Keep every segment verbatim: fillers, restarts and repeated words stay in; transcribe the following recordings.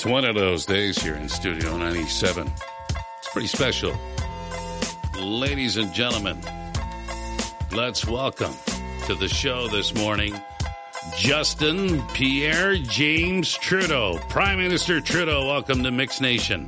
It's one of those days here in Studio ninety-seven. It's pretty special. Ladies and gentlemen, let's welcome to the show this morning, Justin Pierre James Trudeau. Prime Minister Trudeau, welcome to Mix Nation.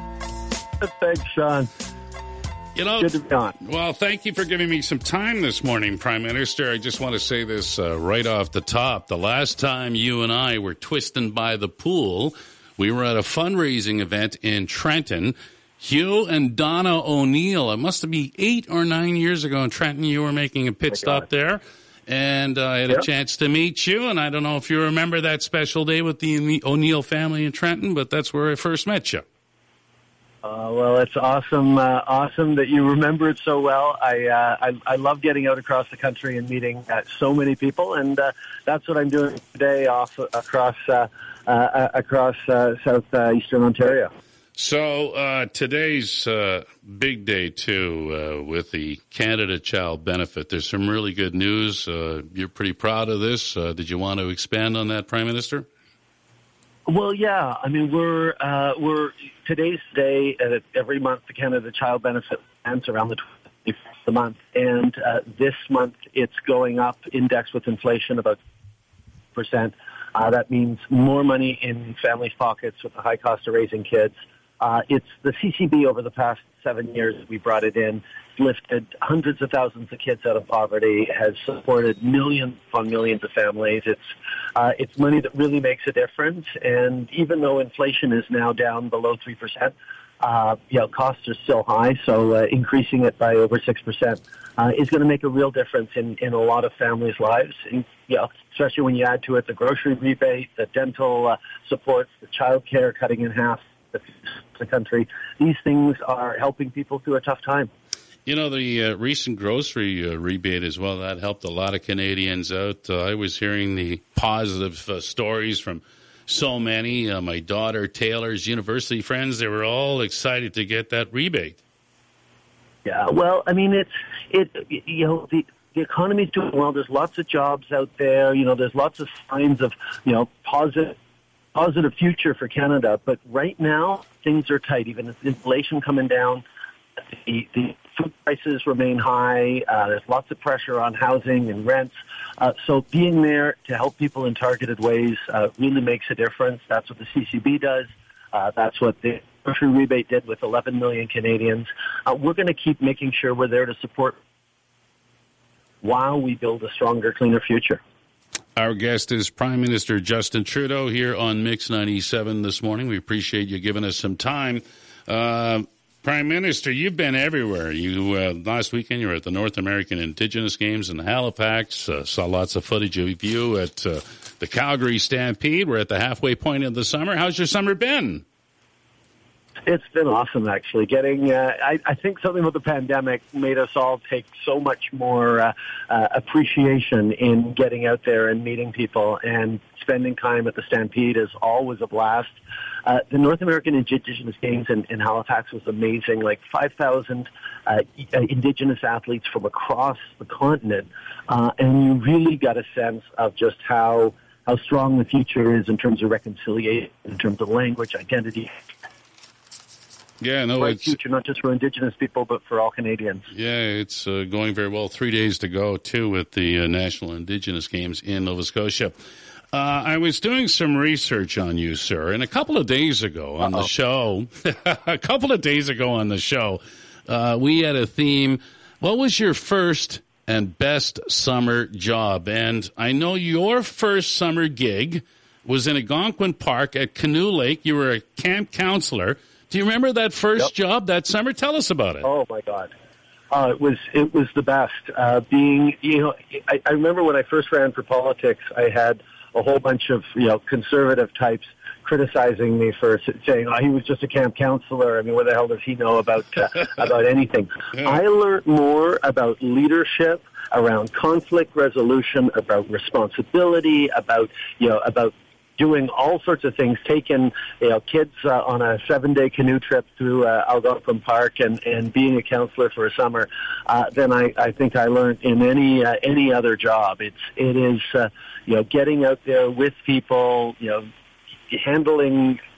Thanks, Sean. You know, good to be on. Well, thank you for giving me some time this morning, Prime Minister. I just want to say this uh, right off the top. The last time you and I were twisting by the pool, we were at a fundraising event in Trenton. Hugh and Donna O'Neill, it must have been eight or nine years ago in Trenton, you were making a pit oh stop there. And uh, I had yep. a chance to meet you, and I don't know if you remember that special day with the O'Neill family in Trenton, but that's where I first met you. Uh, well, it's awesome, uh, awesome that you remember it so well. I, uh, I I love getting out across the country and meeting uh, so many people, and uh, that's what I'm doing today off across uh, uh, across uh, southeastern Ontario. So uh, today's uh, big day too uh, with the Canada Child Benefit. There's some really good news. Uh, you're pretty proud of this. Uh, did you want to expand on that, Prime Minister? Well, yeah. I mean, we're uh, we're today's day. Uh, every month, the Canada Child Benefit ends around the twenty-first of the month, and uh, this month it's going up, indexed with inflation, about percent. Uh, that means more money in families' pockets with the high cost of raising kids. Uh, it's the C C B over the past seven years. We brought it in, lifted hundreds of thousands of kids out of poverty, has supported millions upon millions of families. It's uh, it's money that really makes a difference. And even though inflation is now down below three percent, uh, you know, costs are still high. So uh, increasing it by over six percent uh, is going to make a real difference in, in a lot of families' lives. And, you know, especially when you add to it the grocery rebate, the dental uh, supports, the child care cutting in half. The country. These things are helping people through a tough time. You know, the uh, recent grocery uh, rebate as well, that helped a lot of Canadians out. Uh, I was hearing the positive uh, stories from so many. Uh, my daughter Taylor's university friends, they were all excited to get that rebate. Yeah, well, I mean, it's, it, you know, the, the economy's doing well. There's lots of jobs out there. You know, there's lots of signs of, you know, positive positive future for Canada, but right now things are tight. Even with inflation coming down, the, the food prices remain high. Uh, there's lots of pressure on housing and rents. Uh, so being there to help people in targeted ways uh, really makes a difference. That's what the C C B does. Uh, that's what the grocery rebate did with eleven million Canadians. Uh, we're going to keep making sure we're there to support while we build a stronger, cleaner future. Our guest is Prime Minister Justin Trudeau here on Mix ninety-seven this morning. We appreciate you giving us some time. Uh, Prime Minister, you've been everywhere. You uh, last weekend you were at the North American Indigenous Games in Halifax. Uh, saw lots of footage of you at uh, the Calgary Stampede. We're at the halfway point of the summer. How's your summer been? It's been awesome, actually. Getting, uh, I, I think something about the pandemic made us all take so much more uh, uh, appreciation in getting out there and meeting people, and spending time at the Stampede is always a blast. Uh, the North American Indigenous Games in, in Halifax was amazing. Like five thousand uh, Indigenous athletes from across the continent, uh, and you really got a sense of just how how strong the future is in terms of reconciliation, in terms of language, identity. Yeah, no, bright it's future, not just for Indigenous people, but for all Canadians. Yeah, it's uh, going very well. Three days to go, too, with the uh, National Indigenous Games in Nova Scotia. Uh, I was doing some research on you, sir, and a couple of days ago on Uh-oh. the show, a couple of days ago on the show, uh, we had a theme. What was your first and best summer job? And I know your first summer gig was in Algonquin Park at Canoe Lake. You were a camp counselor. Do you remember that first yep. job that summer? Tell us about it. Oh my God, uh, it was it was the best. Uh, being you know, I, I remember when I first ran for politics, I had a whole bunch of you know conservative types criticizing me for saying, "Oh, he was just a camp counselor. I mean, what the hell does he know about uh, about anything?" Yeah. I learned more about leadership, around conflict resolution, about responsibility, about you know about. doing all sorts of things, taking you know kids uh, on a seven-day canoe trip through uh, Algonquin Park, and, and being a counselor for a summer, uh, than I, I think I learned in any uh, any other job. It's it is uh, you know getting out there with people, you know, handling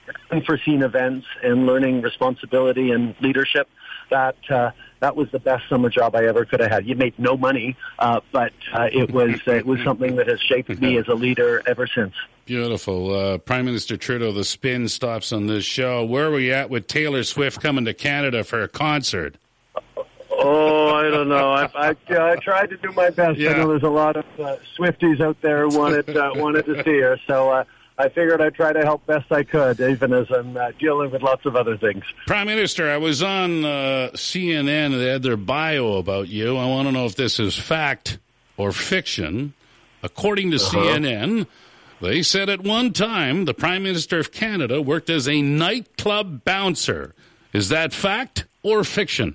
unforeseen events and learning responsibility and leadership. That uh, that was the best summer job I ever could have had. You made no money, uh, but uh, it was uh, it was something that has shaped me as a leader ever since. Beautiful. Uh, Prime Minister Trudeau, the spin stops on this show. Where are we at with Taylor Swift coming to Canada for a concert? Oh, I don't know. I, I, I tried to do my best. Yeah. I know there's a lot of uh, Swifties out there who wanted, uh, wanted to see her, so uh, I figured I'd try to help best I could, even as I'm uh, dealing with lots of other things. Prime Minister, I was on uh, C N N, and they had their bio about you. I want to know if this is fact or fiction. According to uh-huh. C N N, they said at one time the Prime Minister of Canada worked as a nightclub bouncer. Is that fact or fiction?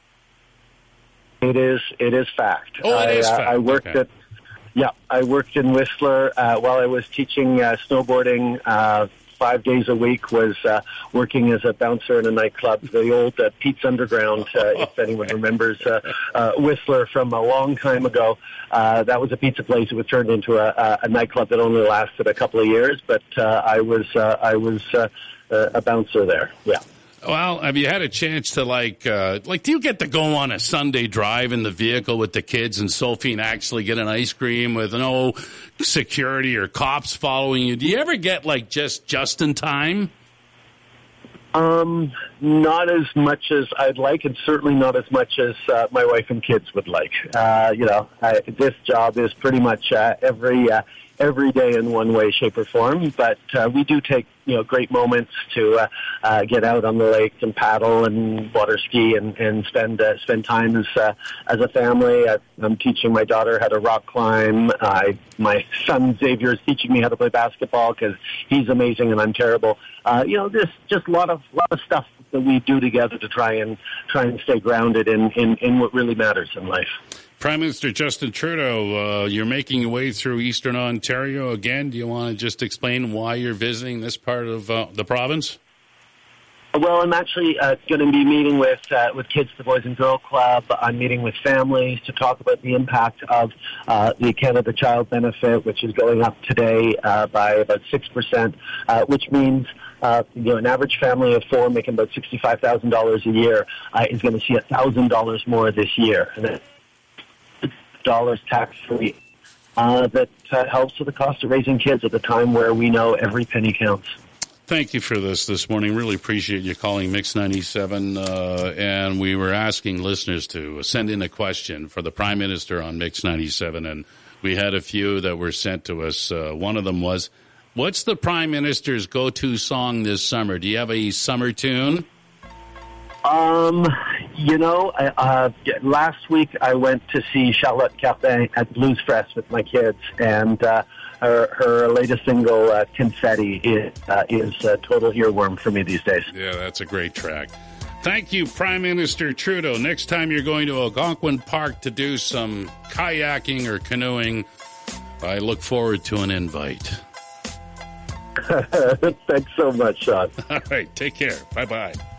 It is. It is fact. Oh, it I, is uh, fact. I worked okay. at. Yeah, I worked in Whistler uh, while I was teaching uh, snowboarding. Uh, five days a week was uh, working as a bouncer in a nightclub, the old uh, Pete's Underground. Uh, if anyone remembers uh, uh, Whistler from a long time ago, uh, that was a pizza place. It was turned into a, a nightclub that only lasted a couple of years. But uh, I was uh, I was uh, a bouncer there. Yeah. Well, have you had a chance to, like, uh, like, do you get to go on a Sunday drive in the vehicle with the kids and Sophie and actually get an ice cream with no security or cops following you? Do you ever get, like, just just in time? Um, not as much as I'd like, and certainly not as much as uh, my wife and kids would like. Uh, you know, I, this job is pretty much uh, every uh, every day in one way, shape, or form. But uh, we do take you know great moments to uh, uh, get out on the lake and paddle and water ski and and spend uh, spend time as uh, as a family. I, I'm teaching my daughter how to rock climb. I, my son Xavier is teaching me how to play basketball because he's amazing and I'm terrible. Uh, you know, just just a lot of lot of stuff that we do together to try and try and stay grounded in in, in what really matters in life. Prime Minister Justin Trudeau, uh, you're making your way through Eastern Ontario again. Do you want to just explain why you're visiting this part of uh, the province? Well, I'm actually uh, going to be meeting with uh, with kids, the Boys and Girl Club. I'm meeting with families to talk about the impact of uh, the Canada Child Benefit, which is going up today uh, by about six percent, uh, which means uh, you know an average family of four making about sixty-five thousand dollars a year uh, is going to see one thousand dollars more this year. And that's dollars tax-free. Uh, that uh, helps with the cost of raising kids at the time where we know every penny counts. Thank you for this this morning. Really appreciate you calling Mix ninety-seven. Uh, and we were asking listeners to send in a question for the Prime Minister on Mix ninety-seven, and we had a few that were sent to us. Uh, one of them was, what's the Prime Minister's go-to song this summer? Do you have a summer tune? Um, you know, uh, last week I went to see Charlotte Cardin at Blues Fest with my kids, and uh, her, her latest single, uh, Confetti, is, uh, is a total earworm for me these days. Yeah, that's a great track. Thank you, Prime Minister Trudeau. Next time you're going to Algonquin Park to do some kayaking or canoeing, I look forward to an invite. Thanks so much, Sean. All right, take care. Bye-bye.